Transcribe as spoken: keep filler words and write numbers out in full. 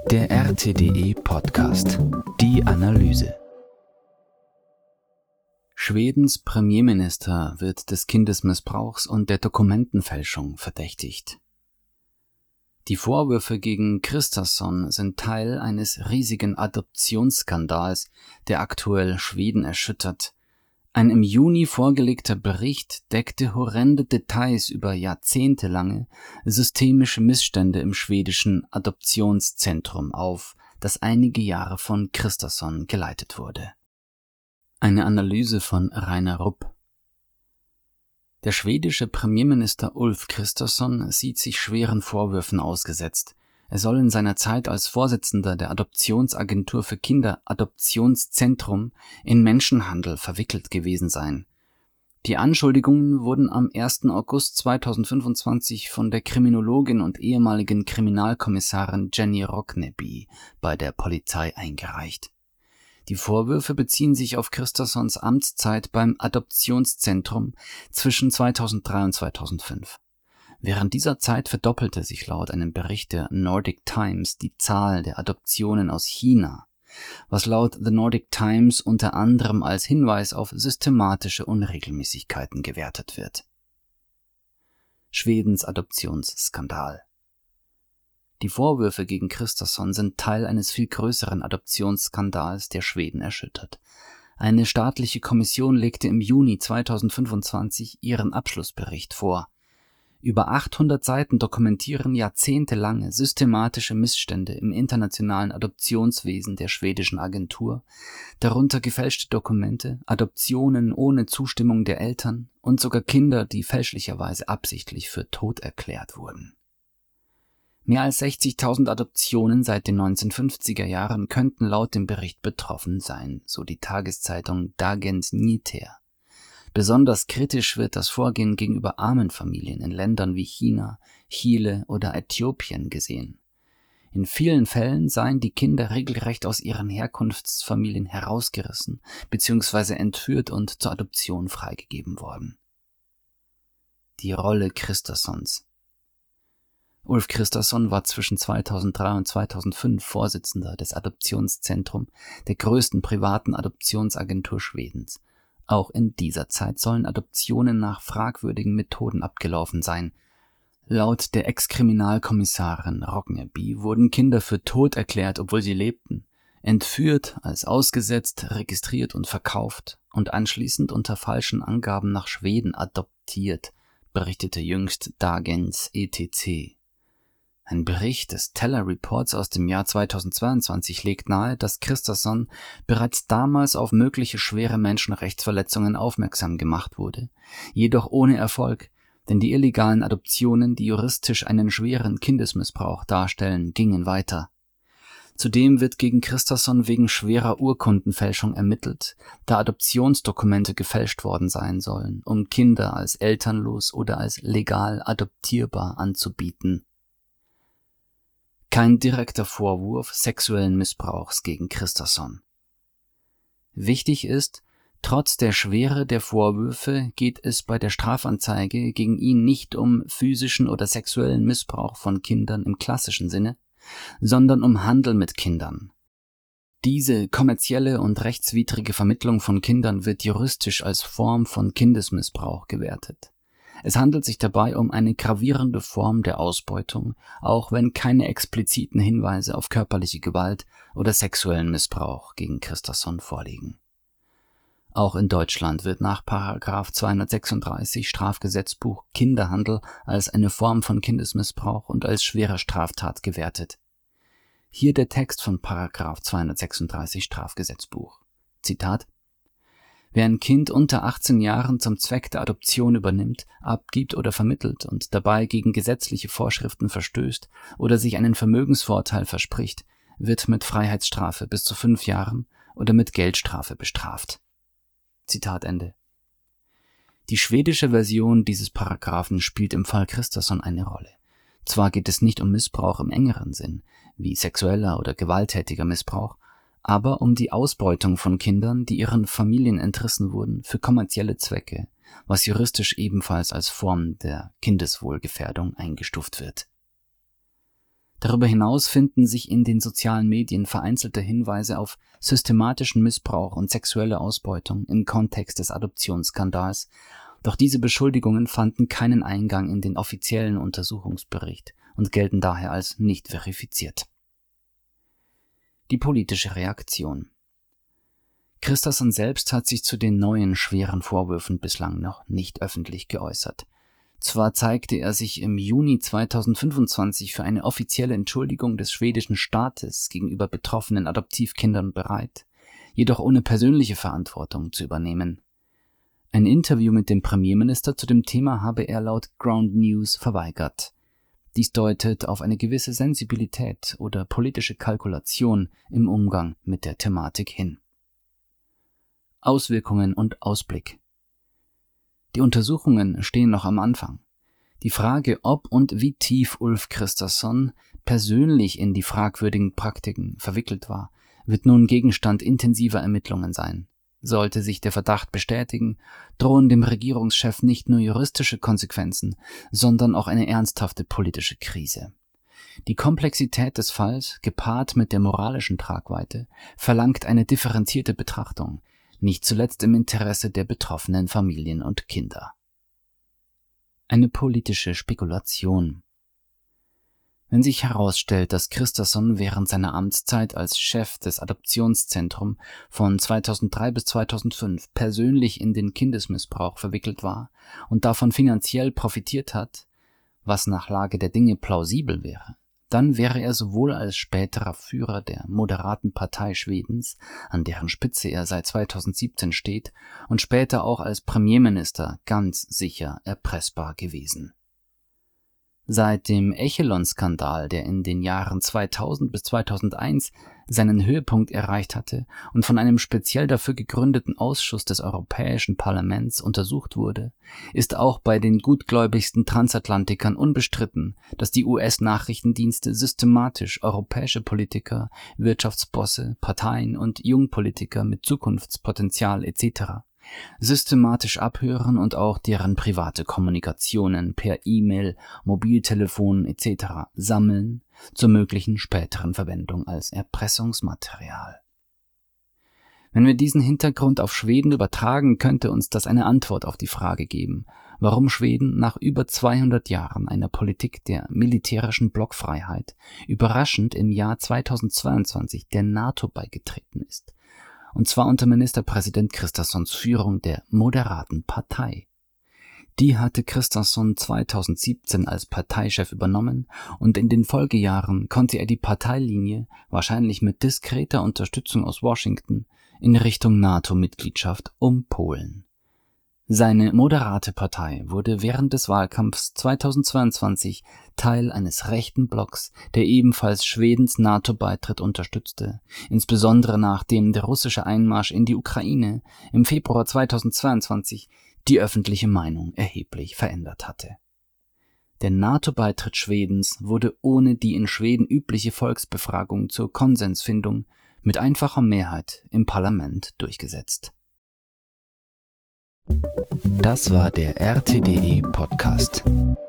Der R T D E-Podcast. Die Analyse. Schwedens Premierminister wird des Kindesmissbrauchs und der Dokumentenfälschung verdächtigt. Die Vorwürfe gegen Kristersson sind Teil eines riesigen Adoptionsskandals, der aktuell Schweden erschüttert. Ein im Juni vorgelegter Bericht deckte horrende Details über jahrzehntelange systemische Missstände im schwedischen Adoptionszentrum auf, das einige Jahre von Kristersson geleitet wurde. Eine Analyse von Rainer Rupp. Der schwedische Premierminister Ulf Kristersson sieht sich schweren Vorwürfen ausgesetzt. Er soll in seiner Zeit als Vorsitzender der Adoptionsagentur für Kinder Adoptionszentrum in Menschenhandel verwickelt gewesen sein. Die Anschuldigungen wurden am ersten August zweitausendfünfundzwanzig von der Kriminologin und ehemaligen Kriminalkommissarin Jenny Rockneby bei der Polizei eingereicht. Die Vorwürfe beziehen sich auf Kristerssons Amtszeit beim Adoptionszentrum zwischen zweitausenddrei und zweitausendfünf. Während dieser Zeit verdoppelte sich laut einem Bericht der Nordic Times die Zahl der Adoptionen aus China, was laut The Nordic Times unter anderem als Hinweis auf systematische Unregelmäßigkeiten gewertet wird. Schwedens Adoptionsskandal. Die Vorwürfe gegen Kristersson sind Teil eines viel größeren Adoptionsskandals, der Schweden erschüttert. Eine staatliche Kommission legte im Juni zweitausendfünfundzwanzig ihren Abschlussbericht vor. Über achthundert Seiten dokumentieren jahrzehntelange systematische Missstände im internationalen Adoptionswesen der schwedischen Agentur, darunter gefälschte Dokumente, Adoptionen ohne Zustimmung der Eltern und sogar Kinder, die fälschlicherweise absichtlich für tot erklärt wurden. Mehr als sechzigtausend Adoptionen seit den neunzehnhundertfünfziger Jahren könnten laut dem Bericht betroffen sein, so die Tageszeitung Dagens Nyheter. Besonders kritisch wird das Vorgehen gegenüber armen Familien in Ländern wie China, Chile oder Äthiopien gesehen. In vielen Fällen seien die Kinder regelrecht aus ihren Herkunftsfamilien herausgerissen bzw. entführt und zur Adoption freigegeben worden. Die Rolle Kristerssons. Ulf Kristersson war zwischen zweitausenddrei und zweitausendfünf Vorsitzender des Adoptionszentrums, der größten privaten Adoptionsagentur Schwedens. Auch in dieser Zeit sollen Adoptionen nach fragwürdigen Methoden abgelaufen sein. Laut der Ex-Kriminalkommissarin Rockneby wurden Kinder für tot erklärt, obwohl sie lebten, entführt, als ausgesetzt, registriert und verkauft und anschließend unter falschen Angaben nach Schweden adoptiert, berichtete jüngst Dagens E T C. Ein Bericht des Teller Reports aus dem Jahr zweitausendzweiundzwanzig legt nahe, dass Kristersson bereits damals auf mögliche schwere Menschenrechtsverletzungen aufmerksam gemacht wurde, jedoch ohne Erfolg, denn die illegalen Adoptionen, die juristisch einen schweren Kindesmissbrauch darstellen, gingen weiter. Zudem wird gegen Kristersson wegen schwerer Urkundenfälschung ermittelt, da Adoptionsdokumente gefälscht worden sein sollen, um Kinder als elternlos oder als legal adoptierbar anzubieten. Kein direkter Vorwurf sexuellen Missbrauchs gegen Kristersson. Wichtig ist, trotz der Schwere der Vorwürfe geht es bei der Strafanzeige gegen ihn nicht um physischen oder sexuellen Missbrauch von Kindern im klassischen Sinne, sondern um Handel mit Kindern. Diese kommerzielle und rechtswidrige Vermittlung von Kindern wird juristisch als Form von Kindesmissbrauch gewertet. Es handelt sich dabei um eine gravierende Form der Ausbeutung, auch wenn keine expliziten Hinweise auf körperliche Gewalt oder sexuellen Missbrauch gegen Kristersson vorliegen. Auch in Deutschland wird nach Paragraph zweihundertsechsunddreißig Strafgesetzbuch Kinderhandel als eine Form von Kindesmissbrauch und als schwere Straftat gewertet. Hier der Text von Paragraph zweihundertsechsunddreißig Strafgesetzbuch. Zitat: Wer ein Kind unter achtzehn Jahren zum Zweck der Adoption übernimmt, abgibt oder vermittelt und dabei gegen gesetzliche Vorschriften verstößt oder sich einen Vermögensvorteil verspricht, wird mit Freiheitsstrafe bis zu fünf Jahren oder mit Geldstrafe bestraft. Zitat Ende. Die schwedische Version dieses Paragraphen spielt im Fall Kristersson eine Rolle. Zwar geht es nicht um Missbrauch im engeren Sinn, wie sexueller oder gewalttätiger Missbrauch, aber um die Ausbeutung von Kindern, die ihren Familien entrissen wurden, für kommerzielle Zwecke, was juristisch ebenfalls als Form der Kindeswohlgefährdung eingestuft wird. Darüber hinaus finden sich in den sozialen Medien vereinzelte Hinweise auf systematischen Missbrauch und sexuelle Ausbeutung im Kontext des Adoptionsskandals, doch diese Beschuldigungen fanden keinen Eingang in den offiziellen Untersuchungsbericht und gelten daher als nicht verifiziert. Die politische Reaktion. Christensen selbst hat sich zu den neuen schweren Vorwürfen bislang noch nicht öffentlich geäußert. Zwar zeigte er sich im Juni zweitausendfünfundzwanzig für eine offizielle Entschuldigung des schwedischen Staates gegenüber betroffenen Adoptivkindern bereit, jedoch ohne persönliche Verantwortung zu übernehmen. Ein Interview mit dem Premierminister zu dem Thema habe er laut Ground News verweigert. Dies deutet auf eine gewisse Sensibilität oder politische Kalkulation im Umgang mit der Thematik hin. Auswirkungen und Ausblick. Die Untersuchungen stehen noch am Anfang. Die Frage, ob und wie tief Ulf Kristersson persönlich in die fragwürdigen Praktiken verwickelt war, wird nun Gegenstand intensiver Ermittlungen sein. Sollte sich der Verdacht bestätigen, drohen dem Regierungschef nicht nur juristische Konsequenzen, sondern auch eine ernsthafte politische Krise. Die Komplexität des Falls, gepaart mit der moralischen Tragweite, verlangt eine differenzierte Betrachtung, nicht zuletzt im Interesse der betroffenen Familien und Kinder. Eine politische Spekulation. Wenn sich herausstellt, dass Kristersson während seiner Amtszeit als Chef des Adoptionszentrums von zweitausenddrei bis zweitausendfünf persönlich in den Kindesmissbrauch verwickelt war und davon finanziell profitiert hat, was nach Lage der Dinge plausibel wäre, dann wäre er sowohl als späterer Führer der Moderaten Partei Schwedens, an deren Spitze er seit zweitausendsiebzehn steht, und später auch als Premierminister ganz sicher erpressbar gewesen. Seit dem Echelon-Skandal, der in den Jahren zweitausend bis zweitausendeins seinen Höhepunkt erreicht hatte und von einem speziell dafür gegründeten Ausschuss des Europäischen Parlaments untersucht wurde, ist auch bei den gutgläubigsten Transatlantikern unbestritten, dass die U S-Nachrichtendienste systematisch europäische Politiker, Wirtschaftsbosse, Parteien und Jungpolitiker mit Zukunftspotenzial et cetera systematisch abhören und auch deren private Kommunikationen per E-Mail, Mobiltelefon et cetera sammeln zur möglichen späteren Verwendung als Erpressungsmaterial. Wenn wir diesen Hintergrund auf Schweden übertragen, könnte uns das eine Antwort auf die Frage geben, warum Schweden nach über zweihundert Jahren einer Politik der militärischen Blockfreiheit überraschend im Jahr zweitausendzweiundzwanzig der NATO beigetreten ist. Und zwar unter Ministerpräsident Kristerssons Führung der Moderaten Partei. Die hatte Kristersson zweitausendsiebzehn als Parteichef übernommen und in den Folgejahren konnte er die Parteilinie, wahrscheinlich mit diskreter Unterstützung aus Washington, in Richtung NATO-Mitgliedschaft umpolen. Seine moderate Partei wurde während des Wahlkampfs zweitausendzweiundzwanzig Teil eines rechten Blocks, der ebenfalls Schwedens NATO-Beitritt unterstützte, insbesondere nachdem der russische Einmarsch in die Ukraine im Februar zweitausendzweiundzwanzig die öffentliche Meinung erheblich verändert hatte. Der NATO-Beitritt Schwedens wurde ohne die in Schweden übliche Volksbefragung zur Konsensfindung mit einfacher Mehrheit im Parlament durchgesetzt. Das war der R T D E Podcast.